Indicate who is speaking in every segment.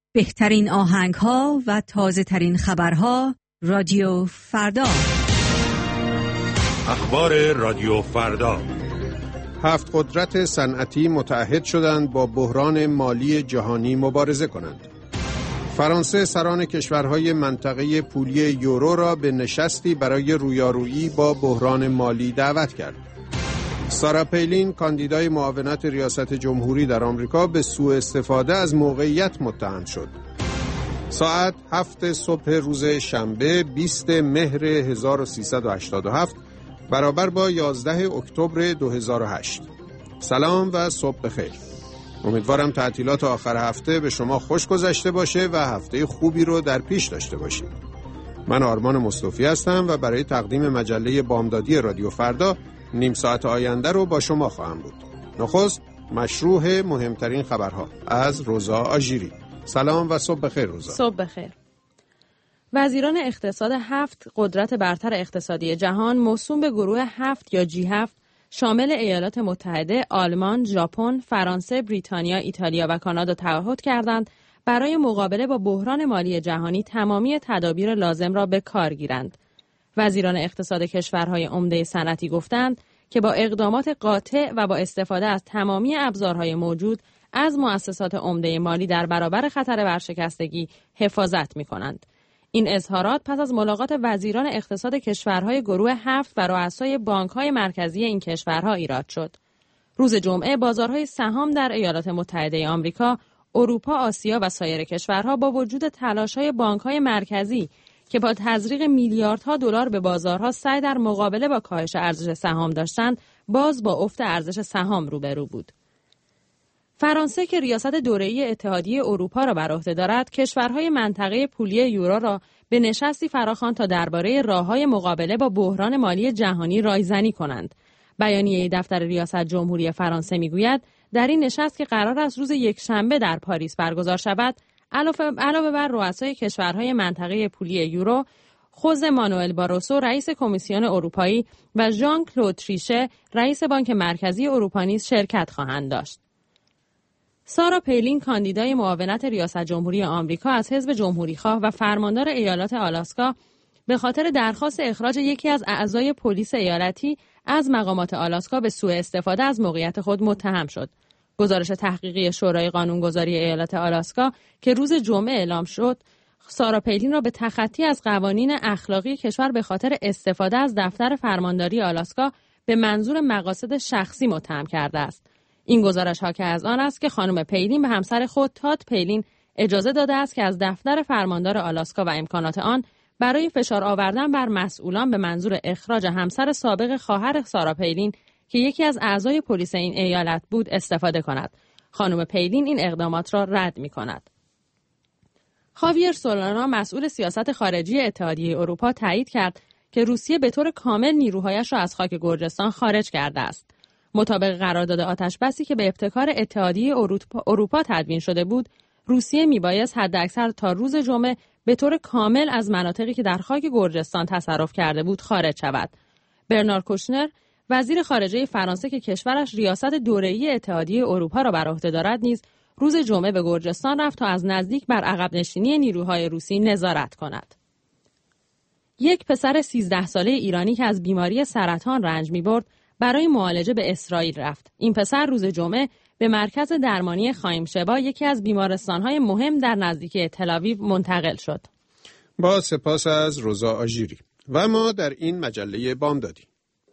Speaker 1: بهترین آهنگ‌ها و تازه‌ترین خبرها رادیو فردا.
Speaker 2: اخبار رادیو فردا.
Speaker 3: 7 قدرت صنعتی متحد شدند با بحران مالی جهانی مبارزه کنند. فرانسه سران کشورهای منطقه پولی یورو را به نشستی برای رویارویی با بحران مالی دعوت کرد. سارا پیلین کاندیدای معاونت ریاست جمهوری در آمریکا به سوء استفاده از موقعیت متهم شد. ساعت 7 صبح روز شنبه 20 مهر 1387 برابر با 11 اکتبر 2008. سلام و صبح بخیر. امیدوارم تعطیلات آخر هفته به شما خوش گذشته باشه و هفته خوبی رو در پیش داشته باشید. من آرمان مصطفی هستم و برای تقدیم مجله بامدادی رادیو فردا نیم ساعت آینده رو با شما خواهم بود. نخست مشروع مهمترین خبرها از روزا آژیری. سلام و صبح بخیر روزا.
Speaker 4: صبح بخیر. وزیران اقتصاد 7 قدرت برتر اقتصادی جهان موسوم به گروه 7 یا G7 شامل ایالات متحده، آلمان، ژاپن، فرانسه، بریتانیا، ایتالیا و کانادا تعهد کردند برای مقابله با بحران مالی جهانی تمامی تدابیر لازم را به کار گیرند. وزیران اقتصاد کشورهای عمده صنعتی گفتند که با اقدامات قاطع و با استفاده از تمامی ابزارهای موجود از مؤسسات عمده مالی در برابر خطر ورشکستگی حفاظت می‌کنند. این اظهارات پس از ملاقات وزیران اقتصاد کشورهای گروه 7 و رؤسای بانک‌های مرکزی این کشورها ایراد شد. روز جمعه بازارهای سهام در ایالات متحده آمریکا، اروپا، آسیا و سایر کشورها با وجود تلاش‌های بانک‌های مرکزی که با تزریق میلیاردها دلار به بازارها سعی در مقابله با کاهش ارزش سهام داشتند، باز با افت ارزش سهام روبرو بود. فرانسه که ریاست دوره‌ای اتحادیه اروپا را بر عهده دارد، کشورهای منطقه پولی یورو را به نشستی فراخواند تا درباره راه‌های مقابله با بحران مالی جهانی رایزنی کنند. بیانیه دفتر ریاست جمهوری فرانسه می‌گوید در این نشست که قرار است روز یکشنبه در پاریس برگزار شود، علاوه بر رؤسای کشورهای منطقه پولی یورو، خوزه مانوئل باروسو رئیس کمیسیون اروپایی و ژان کلود تریشه رئیس بانک مرکزی اروپا نیز شرکت خواهند داشت. سارا پیلین کاندیدای معاونت ریاست جمهوری آمریکا از حزب جمهوریخواه و فرماندار ایالات آلاسکا به خاطر درخواست اخراج یکی از اعضای پلیس ایالتی از مقامات آلاسکا به سوء استفاده از موقعیت خود متهم شد. گزارش تحقیقی شورای قانونگذاری ایالات آلاسکا که روز جمعه اعلام شد، سارا پیلین را به تخطی از قوانین اخلاقی کشور به خاطر استفاده از دفتر فرمانداری آلاسکا به منظور مقاصد شخصی متهم کرده است. این گزارش حاکی از آن است که خانم پیلین به همسر خود تاد پیلین اجازه داده است که از دفتر فرماندار آلاسکا و امکانات آن برای فشار آوردن بر مسئولان به منظور اخراج همسر سابق خواهر سارا پیلین که یکی از اعضای پلیس این ایالت بود استفاده کند. خانم پیلین این اقدامات را رد می‌کند. خاویر سولانا مسئول سیاست خارجی اتحادیه اروپا تایید کرد که روسیه به طور کامل نیروهایش را از خاک گرجستان خارج کرده است. مطابق قرارداد آتشبسی که به ابتکار اتحادیه اروپا تدوین شده بود، روسیه میبایست حداکثر تا روز جمعه به طور کامل از مناطقی که در خاک گرجستان تصرف کرده بود خارج شود. برنار کوشنر وزیر خارجه فرانسه که کشورش ریاست دوره‌ای اتحادیه اروپا را بر عهده دارد نیز روز جمعه به گرجستان رفت تا از نزدیک بر عقب نشینی نیروهای روسی نظارت کند. یک پسر 13 ساله ایرانی که از بیماری سرطان رنج می‌برد برای معالجه به اسرائیل رفت. این پسر روز جمعه به مرکز درمانی خایم شبا، یکی از بیمارستان‌های مهم در نزدیکی تل‌آویو، منتقل شد.
Speaker 3: با سپاس از روزا آژیری. و ما در این مجله بامدادی.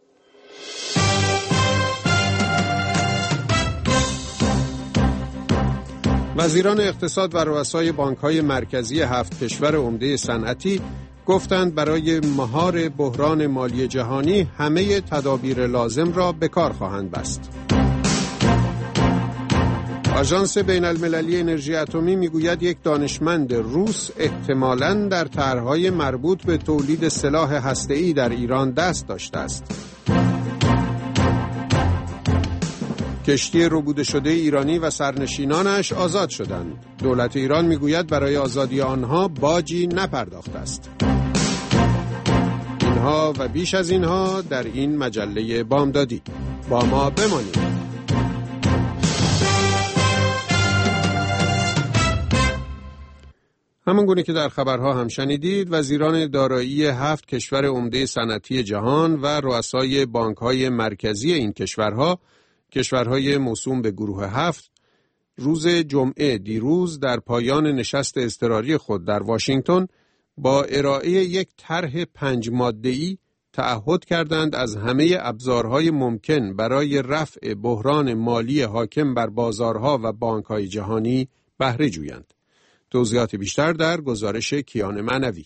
Speaker 3: وزیران اقتصاد و رؤسای بانک‌های مرکزی 7 کشور عمده صنعتی گفتند برای مهار بحران مالی جهانی همه تدابیر لازم را به کار خواهند بست. آژانس بین المللی انرژی اتمی میگوید یک دانشمند روس احتمالاً در طرح‌های مربوط به تولید سلاح هسته‌ای در ایران دست داشته است. کشتی ربوده شده ایرانی و سرنشینانش آزاد شدند. دولت ایران میگوید برای آزادی آنها باجی نپرداخته است. اینها و بیش از اینها در این مجله بامدادی. با ما بمانید. همانگونه که در خبرها هم شنیدید، وزیران دارایی 7 کشور عمده صنعتی جهان و رؤسای بانک‌های مرکزی این کشورهای موسوم به گروه 7 روز جمعه دیروز در پایان نشست اضطراری خود در واشنگتن با ارائه یک طرح 5 ماده‌ای تعهد کردند از همه ابزارهای ممکن برای رفع بحران مالی حاکم بر بازارها و بانک‌های جهانی بهره جویند. توضیحات بیشتر در گزارش کیان معنوی.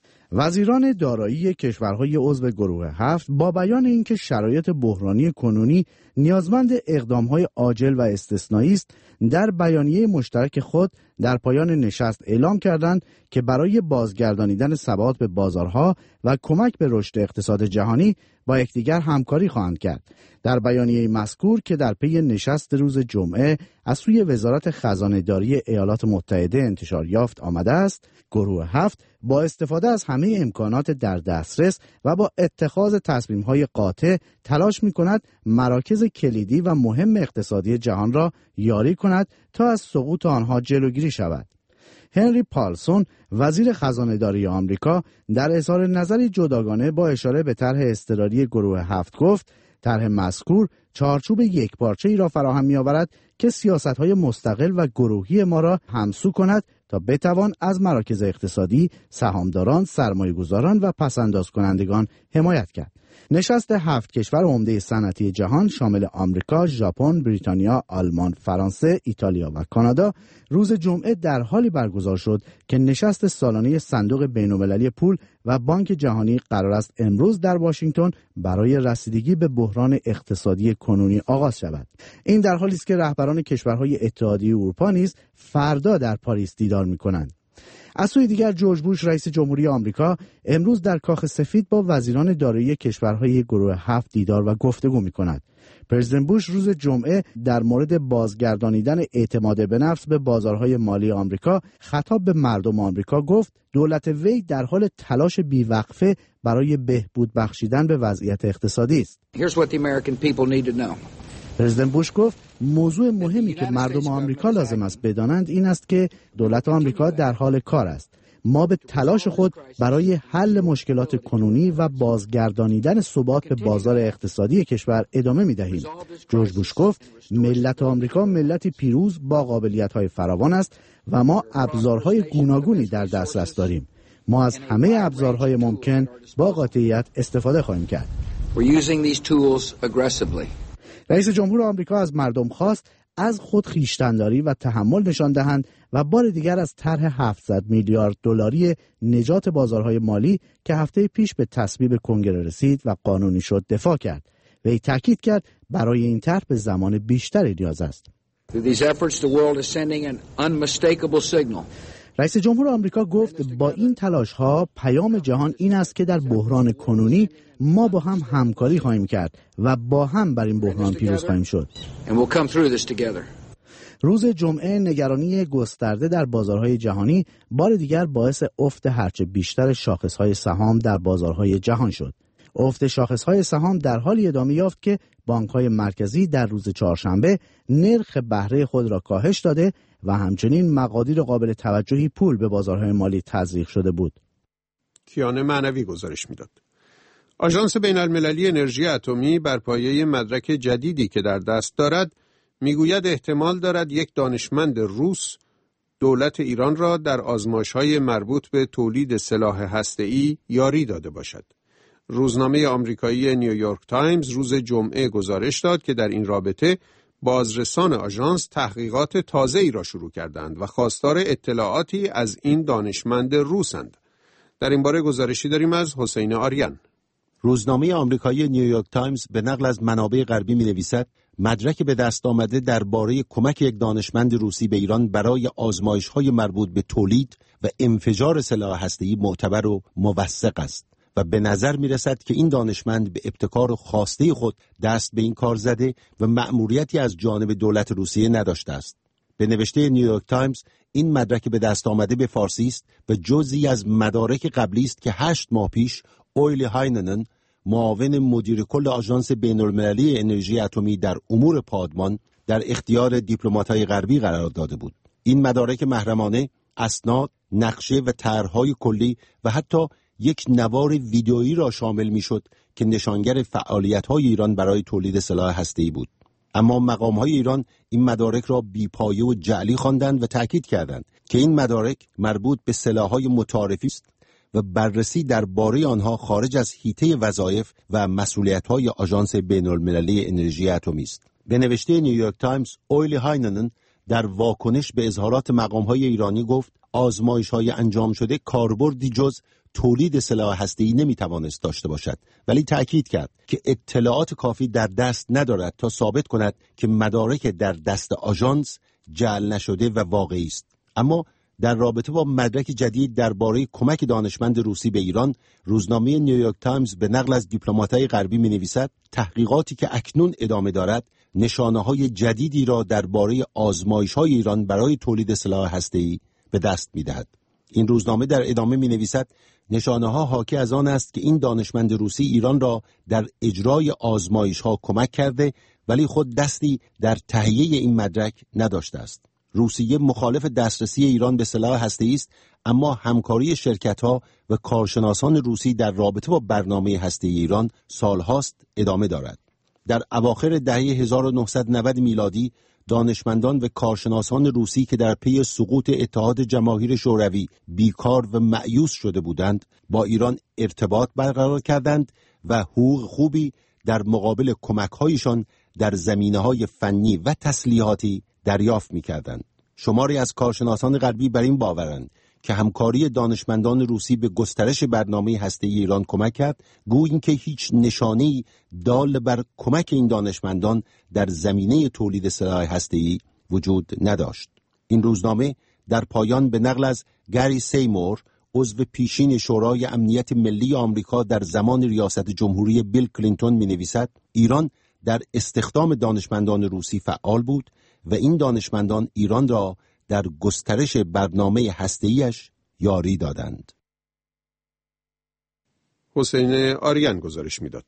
Speaker 5: وزیران دارایی کشورهای عضو گروه 7 با بیان اینکه شرایط بحرانی کنونی نیازمند اقدامهای عاجل و استثنایی است، در بیانیه مشترک خود در پایان نشست اعلام کردند که برای بازگردانیدن ثبات به بازارها و کمک به رشد اقتصاد جهانی با یکدیگر همکاری خواهند کرد. در بیانیه مذکور که در پی نشست روز جمعه از سوی وزارت خزانه‌داری ایالات متحده انتشار یافت آمده است، گروه 7 با استفاده از همه امکانات در دسترس و با اتخاذ تصمیم‌های قاطع تلاش می‌کند مراکز کلیدی و مهم اقتصادی جهان را یاری کند تا از سقوط آنها جلوگیری شود. هنری پالسون، وزیر خزانه‌داری آمریکا، در اظهار نظری جداگانه با اشاره به طرح اضطراری گروه 7 گفت: طرح مذکور چارچوب یکپارچه‌ای را فراهم می‌آورد که سیاست‌های مستقل و گروهی ما را همسو کند تا بتوان از مراکز اقتصادی، سهامداران، سرمایه‌گذاران و پس‌انداز کنندگان حمایت کرد. نشست 7 کشور عمده صنعتی جهان شامل آمریکا، ژاپن، بریتانیا، آلمان، فرانسه، ایتالیا و کانادا روز جمعه در حالی برگزار شد که نشست سالانه صندوق بین‌المللی پول و بانک جهانی قرار است امروز در واشنگتن برای رسیدگی به بحران اقتصادی کنونی آغاز شود. این در حالی است که رهبران کشورهای اتحادیه اروپا نیز فردا در پاریس دیدار می‌کنند. از سوی دیگر جورج بوش رئیس جمهوری آمریکا امروز در کاخ سفید با وزیران دارایی کشورهای گروه 7 دیدار و گفتگو می‌کند. پرزیدنت بوش روز جمعه در مورد بازگردانیدن اعتماد به نفس به بازارهای مالی آمریکا خطاب به مردم آمریکا گفت دولت وی در حال تلاش بیوقفه برای بهبود بخشیدن به وضعیت اقتصادی است. پرزیدنت بوش گفت موضوع مهمی که مردم آمریکا لازم است بدانند این است که دولت آمریکا در حال کار است. ما به تلاش خود برای حل مشکلات کنونی و بازگردانیدن ثبات به بازار اقتصادی کشور ادامه می‌دهیم. جورج بوش گفت ملت آمریکا ملتی پیروز با قابلیت‌های فراوان است و ما ابزارهای گوناگونی در دسترس داریم. ما از همه ابزارهای ممکن با قاطعیت استفاده خواهیم کرد. رئیس جمهور آمریکا از مردم خواست از خود خویشتن‌داری و تحمل نشان دهند و بار دیگر از طرح 700 میلیارد دلاری نجات بازارهای مالی که هفته پیش به تصویب کنگره رسید و قانونی شد دفاع کرد. وی تاکید کرد برای این طرح به زمان بیشتری نیاز است. رئیس جمهور آمریکا گفت با این تلاش‌ها پیام جهان این است که در بحران کنونی ما با هم همکاری خواهیم کرد و با هم بر این بحران پیروز خواهیم شد. روز جمعه نگرانی گسترده در بازارهای جهانی بار دیگر باعث افت هرچه بیشتر شاخص‌های سهام در بازارهای جهان شد. افت شاخص‌های سهام در حالی ادامه یافت که بانک‌های مرکزی در روز چهارشنبه نرخ بهره خود را کاهش داده و همچنین مقادیر قابل توجهی پول به بازارهای مالی تزریق شده بود.
Speaker 3: کیان معنوی گزارش می‌داد. آژانس بین‌المللی انرژی اتمی بر پایه مدرک جدیدی که در دست دارد میگوید احتمال دارد یک دانشمند روس دولت ایران را در آزمایش‌های مربوط به تولید سلاح هسته‌ای یاری داده باشد. روزنامه آمریکایی نیویورک تایمز روز جمعه گزارش داد که در این رابطه بازرسان آژانس تحقیقات تازه‌ای را شروع کردند و خواستار اطلاعاتی از این دانشمند روسند. در این باره گزارشی داریم از حسین آریان.
Speaker 6: روزنامه آمریکایی نیویورک تایمز به نقل از منابع غربی می‌نویسد مدرک به دست آمده درباره کمک یک دانشمند روسی به ایران برای آزمایش‌های مربوط به تولید و انفجار سلاح هسته‌ای معتبر و موثق است و به نظر می‌رسد که این دانشمند به ابتکار و خواسته خود دست به این کار زده و مأموریتی از جانب دولت روسیه نداشته است. به نوشته نیویورک تایمز این مدرک به دست آمده به فارسی است و جزئی از مدارک قبلی است که 8 ماه پیش اویلی هایننن معاون مدیر کل آژانس بین‌المللی انرژی اتمی در امور پادمان در اختیار دیپلمات‌های غربی قرار داده بود. این مدارک محرمانه اسناد، نقشه و طرح‌های کلی و حتی یک نوار ویدئویی را شامل می‌شد که نشانگر فعالیت‌های ایران برای تولید سلاح هسته‌ای بود. اما مقام‌های ایران این مدارک را بی‌پایه و جعلی خواندند و تأکید کردند که این مدارک مربوط به سلاح‌های متعارفی است و بررسی درباره آنها خارج از حیطه وظایف و مسئولیت‌های آژانس بین‌المللی انرژی اتمی است. به نوشته نیویورک تایمز، اویلی هایننن در واکنش به اظهارات مقام‌های ایرانی گفت آزمایش‌های انجام شده کاربردی جز تولید سلاح هسته‌ای نمی‌توانست داشته باشد، ولی تأکید کرد که اطلاعات کافی در دست ندارد تا ثابت کند که مدارک در دست آژانس جعل نشده و واقعی است. اما در رابطه با مدرک جدید درباره کمک دانشمند روسی به ایران، روزنامه نیویورک تایمز به نقل از دیپلمات‌های غربی می‌نویسد تحقیقاتی که اکنون ادامه دارد نشانه‌های جدیدی را درباره آزمایش‌های ایران برای تولید سلاح هسته‌ای به دست می‌دهد. این روزنامه در ادامه می‌نویسد نشانه‌ها حاکی از آن است که این دانشمند روسی ایران را در اجرای آزمایش‌ها کمک کرده ولی خود دستی در تهیه این مدرک نداشته است. روسیه مخالف دسترسی ایران به سلاح هسته‌ای است، اما همکاری شرکت‌ها و کارشناسان روسی در رابطه با برنامه هسته‌ای ایران سالهاست ادامه دارد. در اواخر دهه 1990 میلادی دانشمندان و کارشناسان روسی که در پی سقوط اتحاد جماهیر شوروی بیکار و مأیوس شده بودند با ایران ارتباط برقرار کردند و حقوق خوبی در مقابل کمک‌هایشان در زمینه‌های فنی و تسلیحاتی دریافت می‌کردند. شماری از کارشناسان غربی بر این باورند که همکاری دانشمندان روسی به گسترش برنامه هسته‌ای ایران کمک کرد، گویی که هیچ نشانه‌ای دال بر کمک این دانشمندان در زمینه تولید سلاح هسته‌ای وجود نداشت. این روزنامه در پایان به نقل از گری سیمور، عضو پیشین شورای امنیت ملی آمریکا در زمان ریاست جمهوری بیل کلینتون می‌نویسد ایران در استخدام دانشمندان روسی فعال بود و این دانشمندان ایران را در گسترش برنامه هسته‌ایش یاری دادند.
Speaker 3: حسین آریان گزارش میداد.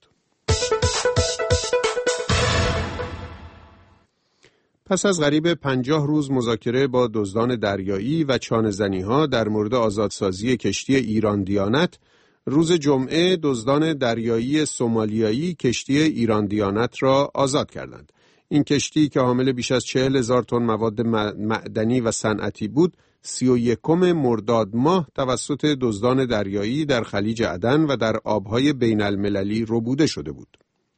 Speaker 3: پس از قریب 50 روز مذاکره با دزدان دریایی و چانه‌زنی‌ها در مورد آزادسازی کشتی ایران دیانت، روز جمعه دزدان دریایی سومالیایی کشتی ایران دیانت را آزاد کردند. این کشتی که حامل بیش از 40,000 تن مواد معدنی و صنعتی بود، 31 مرداد ماه توسط دزدان دریایی در خلیج عدن و در آبهای بین المللی ربوده شده بود.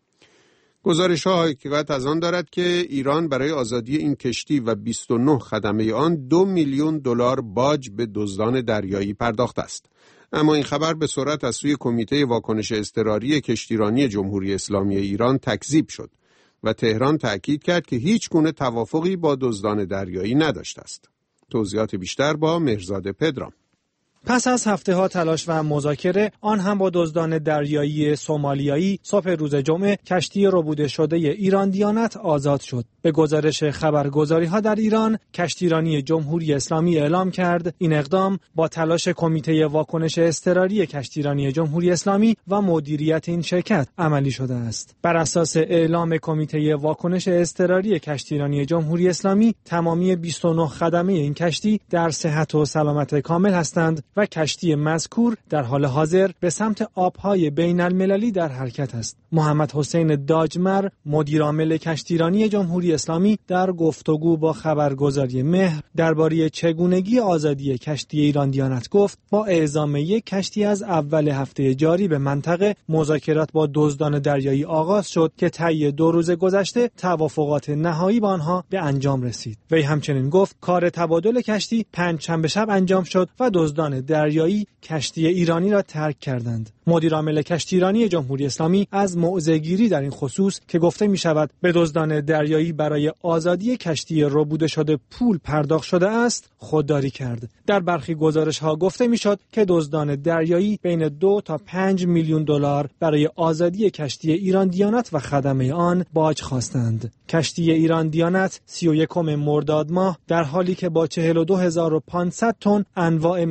Speaker 3: گزارش‌ها حکایت از آن دارد که ایران برای آزادی این کشتی و 29 خدمه آن 2 میلیون دلار باج به دزدان دریایی پرداخته است. اما این خبر به سرعت از سوی کمیته واکنش اضطراری کشتیرانی جمهوری اسلامی ایران تکذیب شد و تهران تأکید کرد که هیچ گونه توافقی با دزدان دریایی نداشته است. توضیحات بیشتر با مهرزاد پدرام.
Speaker 7: پس از هفته‌ها تلاش و مذاکره، آن هم با دزدان دریایی سومالیایی، صبح روز جمعه کشتی ربوده شده ایران دیانت آزاد شد. به گزارش خبرگزاری‌ها در ایران، کشتیرانی جمهوری اسلامی اعلام کرد این اقدام با تلاش کمیته واکنش اضطراری کشتیرانی جمهوری اسلامی و مدیریت این شرکت عملی شده است. بر اساس اعلام کمیته واکنش اضطراری کشتیرانی جمهوری اسلامی، تمامی 29 خدمه این کشتی در صحت و سلامت کامل هستند و کشتی مذکور در حال حاضر به سمت آبهای بین المللی در حرکت است. محمد حسین داجمر، مدیرعامل کشتیرانی جمهوری اسلامی، در گفتگو با خبرگزاری مهر درباره چگونگی آزادی کشتی ایران دیانت گفت با اعزام یک کشتی از اول هفته جاری به منطقه، مذاکرات با دزدان دریایی آغاز شد که طی 2 روز گذشته توافقات نهایی با آنها به انجام رسید. وی همچنین گفت کار تبادل کشتی پنجشنبه شب انجام شد و دزدان دریایی کشتی ایرانی را ترک کردند. مدیرعامل کشتیرانی جمهوری اسلامی از موضع‌گیری در این خصوص که گفته می شود به دزدان دریایی برای آزادی کشتی ربوده شده پول پرداخت شده است خودداری کرد. در برخی گزارش‌ها گفته می‌شد که دزدان دریایی بین 2 تا 5 میلیون دلار برای آزادی کشتی ایران دیانت و خدمه آن باج خواستند. کشتی ایران دیانت 31 مرداد ماه در حالی که با 42500 تن انواع مواد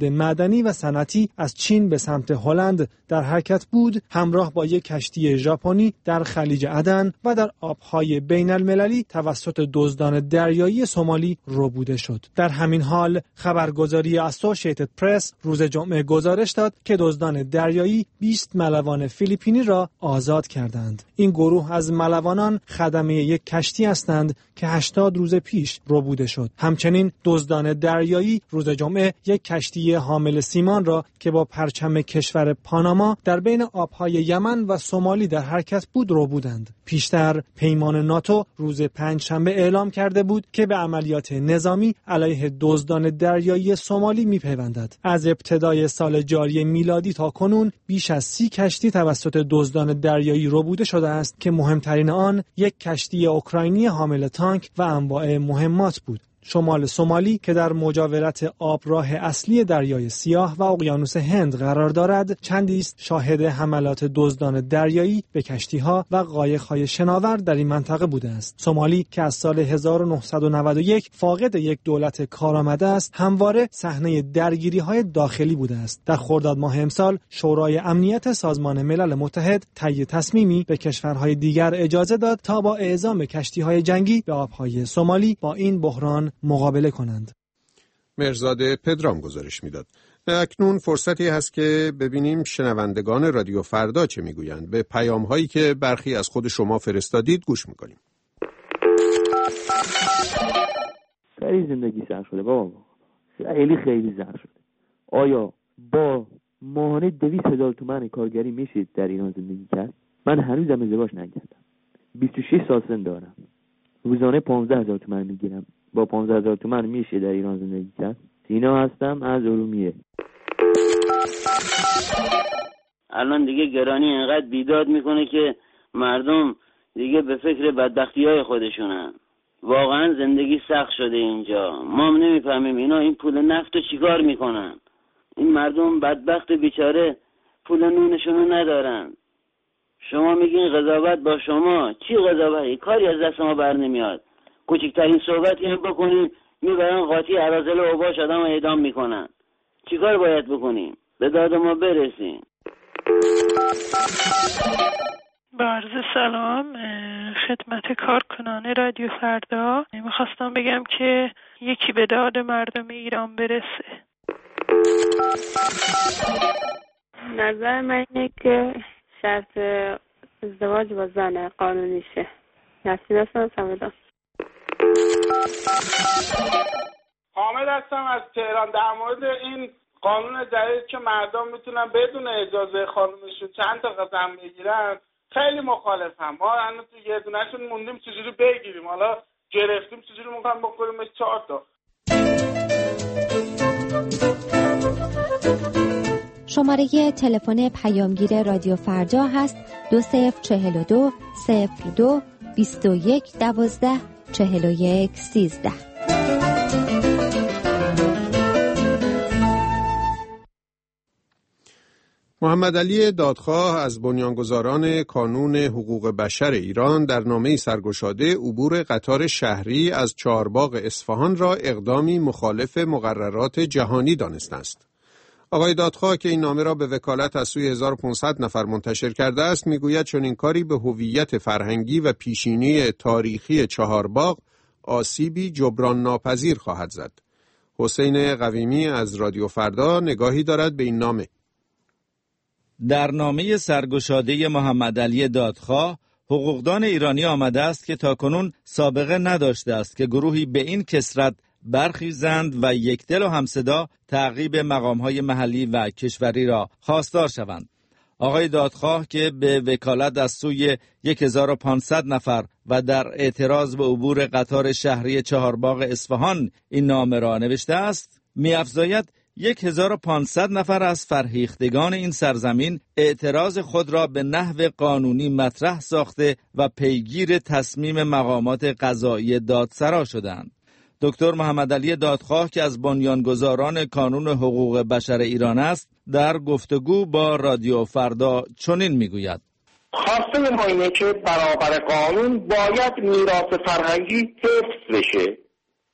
Speaker 7: معدنی و صنعتی از چین به سمت هلند در حرکت بود، همراه با یک کشتی ژاپنی در خلیج عدن و در آبهای بین المللی توسط دزدان دریایی سومالی ربوده شد. در همین حال خبرگزاری اسوسییتد پرس روز جمعه گزارش داد که دزدان دریایی 20 ملوان فیلیپینی را آزاد کردند. این گروه از ملوانان خدمه یک کشتی هستند که 80 روز پیش ربوده شد. همچنین دزدان دریایی روز جمعه یک کشتی حامل سیمان را که با پرچم کشور پاناما در بین آبهای یمن و سومالی در حرکت بود ربودند. پیشتر پیمان ناتو روز پنجشنبه اعلام کرده بود که به عملیات نظامی علیه دزدان دریایی سومالی میپیوندد. از ابتدای سال جاری میلادی تا کنون بیش از 30 کشتی توسط دزدان دریایی ربوده شده است که مهمترین آن یک کشتی اوکراینی حامل تانک و انواع مهمات بود. شمال سومالی که در مجاورت آبراه اصلی دریای سیاه و اقیانوس هند قرار دارد، چندی است شاهد حملات دزدان دریایی به کشتی‌ها و قایق‌های شناور در این منطقه بوده است. سومالی که از سال 1991 فاقد یک دولت کارآمده است، همواره صحنه درگیری‌های داخلی بوده است. در خرداد ماه امسال شورای امنیت سازمان ملل متحد طی تصمیمی به کشورهای دیگر اجازه داد تا با اعزام کشتی‌های جنگی به آب‌های سومالی با این بحران مقابله کنند.
Speaker 3: مرزاد پدرام گزارش میداد. اکنون فرصتی هست که ببینیم شنوندگان رادیو فردا چه میگویند. به پیام‌هایی که برخی از خود شما فرستادید گوش میکنیم.
Speaker 8: خیلی زندگی سر شده بابا، خیلی زر شده. آیا با ماهانه 200,000 تومان کارگری میشید در ایران زندگی کرد؟ من هنوزم ازدواج نکردم، 26 سال سن دارم، روزانه 15,000 تومان میگیرم. با 15,000 تومان میشه در ایران زندگی کرد؟ سینا هستم از ارومیه.
Speaker 9: الان دیگه گرانی اینقدر بیداد میکنه که مردم دیگه به فکر بدبختی‌های خودشونن. واقعا زندگی سخت شده اینجا. ما هم نمیفهمیم اینا این پول نفت رو چیکار میکنن. این مردم بدبخت بیچاره پول نونشونو ندارن. شما میگین قضاوت با شما، چی قضاوتی؟ کاری از دست ما بر نمیاد. کوچکترین صحبتی هم بکنیم میبرن قاطی اراذل و اوباش آدم رو اعدام میکنن. چیکار باید بکنیم؟ به داد ما برسیم.
Speaker 10: با عرض سلام خدمت کارکنان رادیو فردا. میخواستم بگم که یکی به داد مردم ایران برسه.
Speaker 11: نظر من اینه که شرط ازدواج با زن قانونی شه. نسیم هستم سمدان.
Speaker 12: حامد هستم از تهران. در مورد این قانون جدید که مردم میتونن بدون اجازه خانومشون چند تا قسم بگیرن خیلی مخالفم. ما الان تو یه دونهشون موندیم چجوری بگیریم، حالا گرفتیم چجوری میخوایم بکنیمش 4 تا.
Speaker 13: شماره تلفن پیامگیر رادیو فردا هست 2042 02 21 12 41 13.
Speaker 3: محمد علی دادخواه از بنیانگذاران کانون حقوق بشر ایران در نامه‌ای سرگشاده عبور قطار شهری از چهارباغ اصفهان را اقدامی مخالف مقررات جهانی دانسته است. آقای دادخواه که این نامه را به وکالت از سوی 1500 نفر منتشر کرده است میگوید چنین کاری به هویت فرهنگی و پیشینی تاریخی چهارباغ آسیبی جبران ناپذیر خواهد زد. حسین قویمی از رادیو فردا نگاهی دارد به این نامه.
Speaker 14: در نامه سرگشاده محمد علی دادخواه حقوقدان ایرانی آمده است که تاکنون سابقه نداشته است که گروهی به این کثرت برخیزند و یکدل و همصدا تعقیب مقام‌های محلی و کشوری را خواستار شوند. آقای دادخواه که به وکالت از سوی 1500 نفر و در اعتراض به عبور قطار شهری چهارباغ اصفهان این نامه را نوشته است، می‌افزاید 1500 نفر از فرهیختگان این سرزمین اعتراض خود را به نحو قانونی مطرح ساخته و پیگیر تصمیم مقامات قضایی دادسرا شدند. دکتر محمد علی دادخواه که از بنیانگذاران کانون حقوق بشر ایران است، در گفتگو با رادیو فردا چنین میگوید:
Speaker 15: خواسته ما اینه که برابر قانون باید میراث فرهنگی حفظ بشه.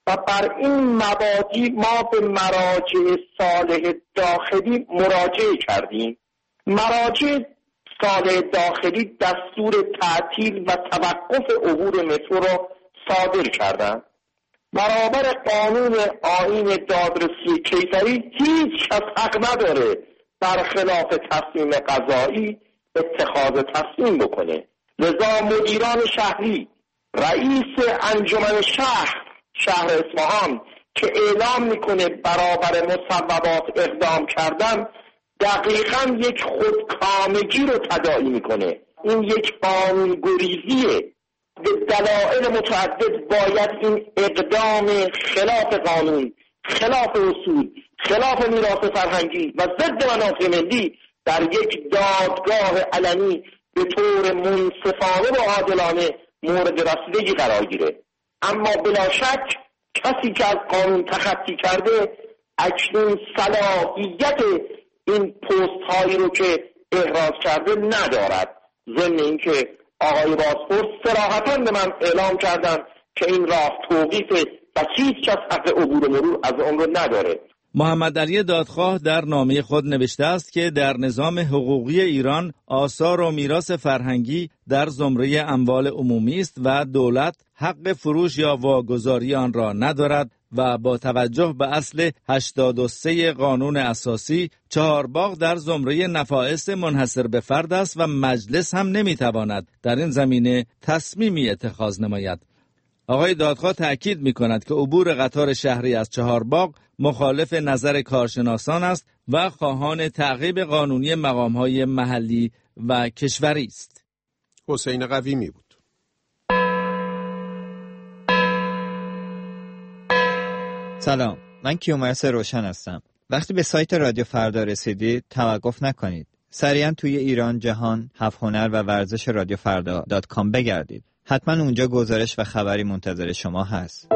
Speaker 15: و بر این مبادی ما به مراجع صالح داخلی مراجعه کردیم. مراجع صالح داخلی دستور تعطیل و توقف عبور مترو را صادر کردند. برابر قانون آیین دادرسی کیفری هیچ کس حق نداره برخلاف تصمیم قضایی اتخاذ تصمیم بکنه. لذا مدیران شهری، رئیس انجمن شهر اصفهان که اعلام میکنه برابر مصوبات اقدام کردن، دقیقاً یک خودکامگی رو تداعی میکنه. این یک قانون گریزیه. به دلایل متعدد باید این اقدام خلاف قانون، خلاف اصول، خلاف میراث فرهنگی و ضد منافع ملی در یک دادگاه علنی به طور منصفانه و عادلانه مورد رسیدگی قرار گیره. اما بلا شک کسی که از قانون تخطی کرده اکنون صلاحیت این پست هایی رو که احراز کرده ندارد. ضمن اینکه آقای بازپرس صراحتاً به من اعلام کردن که این راه توقیفه و هیچ کس حق عبور مرور از اون رو نداره.
Speaker 14: محمد علی دادخواه در نامه خود نوشته است که در نظام حقوقی ایران آثار و میراث فرهنگی در زمره اموال عمومی است و دولت حق فروش یا واگذاری آن را ندارد و با توجه به اصل 83 قانون اساسی چهارباغ در زمره نفایس منحصر به فرد است و مجلس هم نمیتواند در این زمینه تصمیمی اتخاذ نماید. آقای دادخواه تأکید می‌کند که عبور قطار شهری از چهارباغ مخالف نظر کارشناسان است و خواهان تعقیب قانونی مقام‌های محلی و کشوری است.
Speaker 3: حسین قویمی بود.
Speaker 16: سلام، من کیومرث روشن هستم. وقتی به سایت رادیو فردا رسیدید توقف نکنید. سریعا توی ایران، جهان، هفت هنر و ورزش رادیو فردا.com بگردید. حتما اونجا گزارش و خبری منتظر شما هست.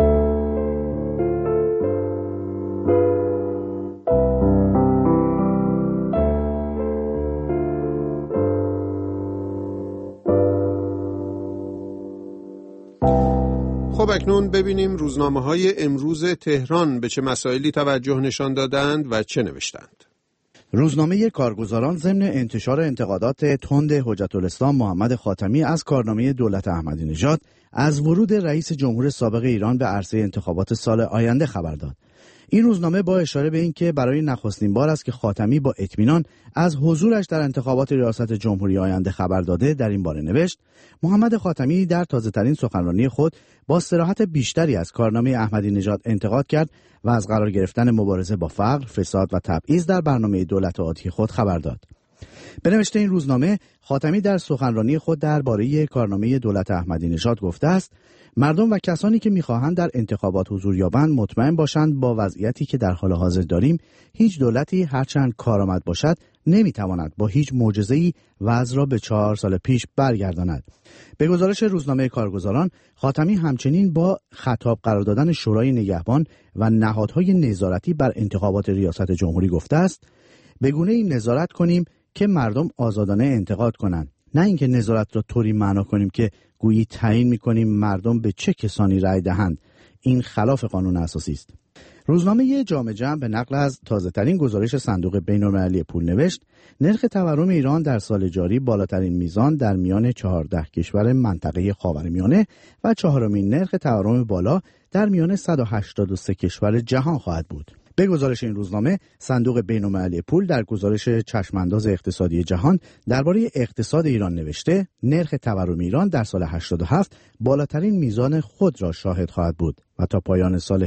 Speaker 3: خب اکنون ببینیم روزنامه‌های امروز تهران به چه مسائلی توجه نشان دادند و چه نوشتند.
Speaker 5: روزنامه کارگزاران ضمن انتشار انتقادات تند حجت الاسلام محمد خاتمی از کارنامه دولت احمدی نژاد از ورود رئیس جمهور سابق ایران به عرصه انتخابات سال آینده خبر داد. این روزنامه با اشاره به اینکه برای نخستین بار است که خاتمی با اطمینان از حضورش در انتخابات ریاست جمهوری آینده خبر داده، در این باره نوشت: محمد خاتمی در تازه‌ترین سخنرانی خود با صراحت بیشتری از کارنامه احمدی نژاد انتقاد کرد و از قرار گرفتن مبارزه با فقر، فساد و تبعیض در برنامه دولت آتی خود خبر داد. به نوشته این روزنامه، خاتمی در سخنرانی خود درباره کارنامه دولت احمدی نژاد گفته است: مردم و کسانی که می‌خواهند در انتخابات حضور یابند مطمئن باشند با وضعیتی که در حال حاضر داریم هیچ دولتی هرچند کارآمد باشد نمی‌تواند با هیچ معجزه‌ای وضع را به 4 سال پیش برگرداند. به گزارش روزنامه کارگزاران، خاتمی همچنین با خطاب قرار دادن شورای نگهبان و نهادهای نظارتی بر انتخابات ریاست جمهوری گفته است: به گونه‌ای نظارت کنیم که مردم آزادانه انتقاد کنند، نه اینکه نظارت را طوری معنا کنیم که گویی تعیین می‌کنیم مردم به چه کسانی رأی دهند. این خلاف قانون اساسی است. روزنامه جامعه جمع به نقل از تازه‌ترین گزارش صندوق بین‌المللی پول نوشت: نرخ تورم ایران در سال جاری بالاترین میزان در میان 14 کشور منطقه خاورمیانه و چهارمین نرخ تورم بالا در میان 183 کشور جهان خواهد بود. به گزارش این روزنامه، صندوق بین‌المللی پول در گزارش چشمانداز اقتصادی جهان درباره اقتصاد ایران نوشته: نرخ تورم ایران در سال 87 بالاترین میزان خود را شاهد خواهد بود و تا پایان سال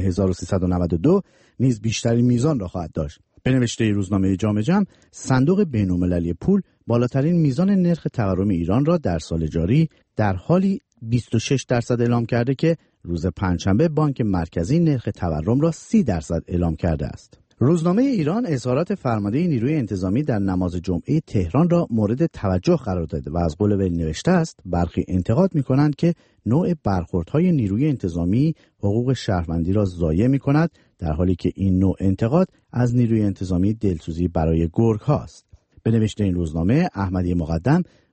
Speaker 5: 1392 نیز بیشترین میزان را خواهد داشت. به نوشته روزنامه جامعه جمع، صندوق بین‌المللی پول بالاترین میزان نرخ تورم ایران را در سال جاری در حالی 26% اعلام کرده که روز پنجشنبه بانک مرکزی نرخ تورم را 30% اعلام کرده است. روزنامه ایران اظهارات فرمانده نیروی انتظامی در نماز جمعه تهران را مورد توجه قرار داده و از قول وی نوشته است: برخی انتقاد می‌کنند که نوع برخوردهای نیروی انتظامی حقوق شهروندی را ضایع می‌کند، در حالی که این نوع انتقاد از نیروی انتظامی دلسوزی برای گرگ هاست. به نوشته این روزنامه، احمدی مقدم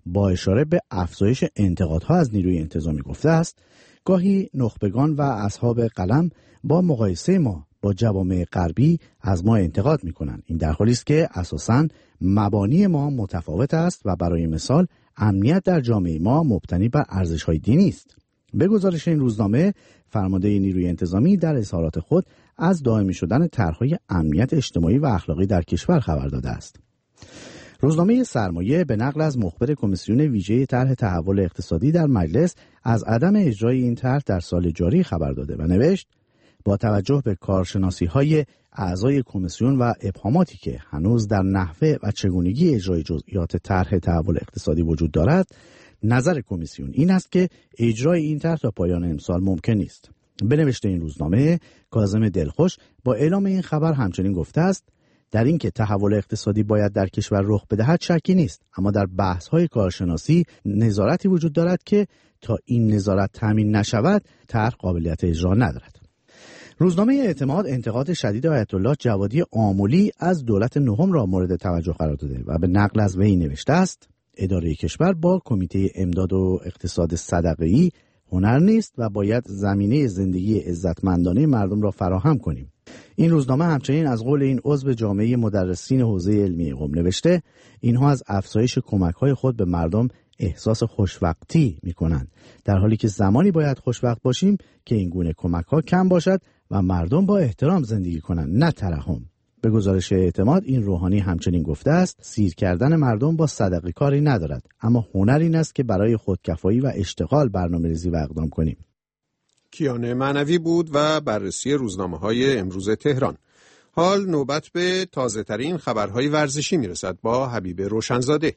Speaker 5: با اشاره به افزایش انتقادها از نیروی انتظامی گفته است گاهی نخبگان و اصحاب قلم با مقایسه ما با جوامع غربی از ما انتقاد می‌کنند. این در حالی است که اساساً مبانی ما متفاوت است و برای مثال امنیت در جامعه ما مبتنی بر ارزش‌های دینی است. به گزارش این روزنامه، فرمانده نیروی انتظامی در اظهارات خود از دائمی شدن طرح‌های امنیت اجتماعی و اخلاقی در کشور خبر داده است. روزنامه سرمایه به نقل از مخبر کمیسیون ویژه طرح تحول اقتصادی در مجلس از عدم اجرای این طرح در سال جاری خبر داده و نوشت: با توجه به کارشناسی‌های اعضای کمیسیون و ابهاماتی که هنوز در نحوه و چگونگی اجرای جزئیات طرح تحول اقتصادی وجود دارد، نظر کمیسیون این است که اجرای این طرح تا پایان امسال ممکن نیست. به نوشته این روزنامه، کاظم دلخوش با اعلام این خبر همچنین گفته است: در اینکه تحول اقتصادی باید در کشور رخ بدهد شکی نیست، اما در بحث‌های کارشناسی نظارتی وجود دارد که تا این نظارت تامین نشود طرح قابلیت اجرا ندارد. روزنامه اعتماد انتقاد شدید آیت الله جوادی آملی از دولت نهم را مورد توجه قرار داده و به نقل از وی نوشته است: اداره کشور با کمیته امداد و اقتصاد صدقه‌ای هنر نیست و باید زمینه زندگی عزتمندانه مردم را فراهم کنیم. این روزنامه همچنین از قول این عضو جامعه مدرسین حوزه علمی قم نوشته: اینها از افزایش کمک‌های خود به مردم احساس خوشوقتی می‌کنند، در حالی که زمانی باید خوشوقت باشیم که این گونه کمک‌ها کم باشد و مردم با احترام زندگی کنند، نه ترحم. به گزارش اعتماد این روحانی همچنین گفته است: سیر کردن مردم با صدقه کاری ندارد، اما هنر این است که برای خودکفایی و اشتغال برنامه‌ریزی و اقدام کنیم.
Speaker 3: کیان معنوی بود و بررسی روزنامه‌های امروز تهران. حال نوبت به تازه‌ترین خبرهای ورزشی میرسد با حبیب روشنزاده.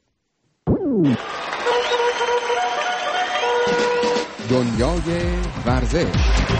Speaker 17: دنیای ورزش.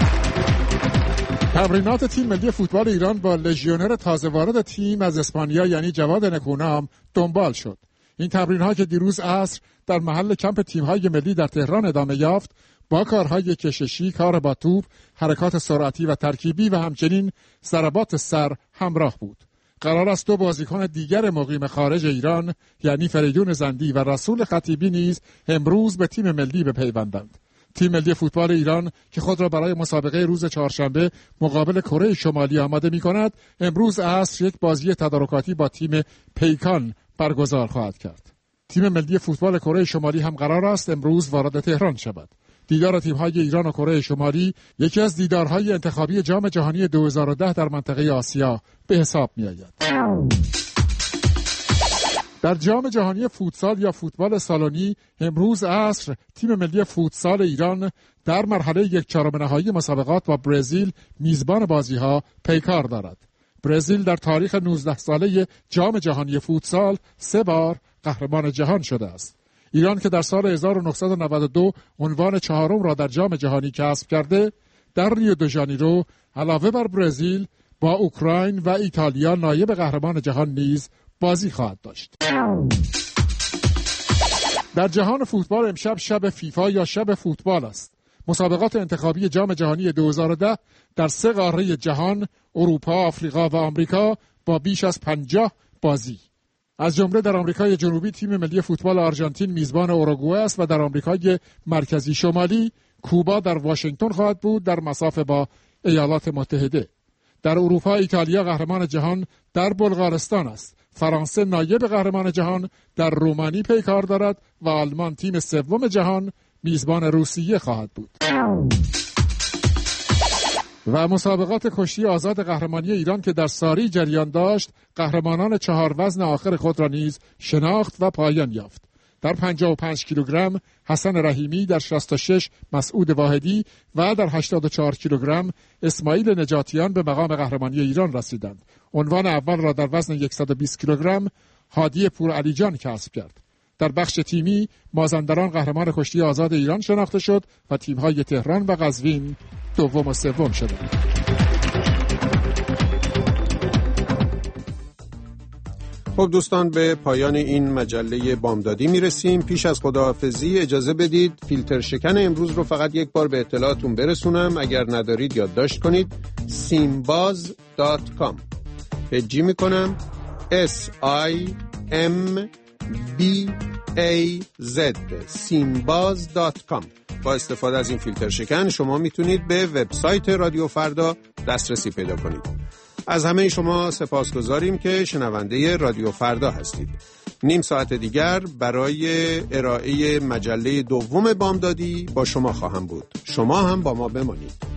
Speaker 17: تمرینات تیم ملی فوتبال ایران با لژیونر تازه وارد تیم از اسپانیا یعنی جواد نکونام دنبال شد. این تمرین‌ها که دیروز عصر در محل کمپ تیم‌های ملی در تهران ادامه یافت، با کارهای کششی، کار با توپ، حرکات سرعتی و ترکیبی و همچنین ضربات سر همراه بود. قرار است دو بازیکن دیگر مقیم خارج ایران یعنی فریدون زندی و رسول خطیبی نیز امروز به تیم ملی بپیوندند. تیم ملی فوتبال ایران که خود را برای مسابقه روز چهارشنبه مقابل کره شمالی آماده می‌کند، امروز عصر یک بازی تدارکاتی با تیم پیکان برگزار خواهد کرد. تیم ملی فوتبال کره شمالی هم قرار است امروز وارد تهران شود. دیدار تیم‌های ایران و کره شمالی یکی از دیدارهای انتخابی جام جهانی 2010 در منطقه آسیا به حساب می‌آید. در جام جهانی فوتسال یا فوتبال سالنی امروز عصر تیم ملی فوتسال ایران در مرحله 1/4 نهایی مسابقات با برزیل میزبان بازی‌ها پیکار دارد. برزیل در تاریخ 19 ساله جام جهانی فوتسال 3 بار قهرمان جهان شده است. ایران که در سال 1992 عنوان 4م را در جام جهانی کسب کرده، در ریو دو ژانیرو علاوه بر برزیل با اوکراین و ایتالیا نایب قهرمان جهان نیز بازی خواهد داشت. در جهان فوتبال امشب شب فیفا یا شب فوتبال است. مسابقات انتخابی جام جهانی 2010 در 3 قاره جهان، اروپا، آفریقا و آمریکا با بیش از 50 بازی. از جمله در آمریکای جنوبی تیم ملی فوتبال آرژانتین میزبان اوروگوئه است و در آمریکای مرکزی شمالی کوبا در واشنگتن خواهد بود در مسافه با ایالات متحده. در اروپا ایتالیا قهرمان جهان در بلغارستان است. فرانسه نایب قهرمان جهان در رومانی پیکار دارد و آلمان تیم 3 جهان میزبان روسیه خواهد بود. و مسابقات کشتی آزاد قهرمانی ایران که در ساری جریان داشت، قهرمانان 4 وزن آخر خود را نیز شناخت و پایان یافت. در 55 کیلوگرم حسن رحیمی، در 66 مسعود واحدی و در 84 کیلوگرم اسماعیل نجاتیان به مقام قهرمانی ایران رسیدند. عنوان اول را در وزن 120 کیلوگرم هادی پورعلیجان کسب کرد. در بخش تیمی مازندران قهرمان کشتی آزاد ایران شناخته شد و تیم‌های تهران و قزوین 2 و 3 شدند.
Speaker 3: خب دوستان، به پایان این مجله بامدادی میرسیم. پیش از خداحافظی اجازه بدید فیلتر شکن امروز رو فقط یک بار به اطلاعاتون برسونم. اگر ندارید یادداشت کنید. simbaz.com هجی میکنم. SIMBAZ simbaaz.com. با استفاده از این فیلتر شکن شما میتونید به وبسایت رادیو فردا دسترسی پیدا کنید. از همه شما سپاسگزاریم که شنونده رادیو فردا هستید. نیم ساعت دیگر برای ارائه مجله دوم بامدادی با شما خواهم بود. شما هم با ما بمانید.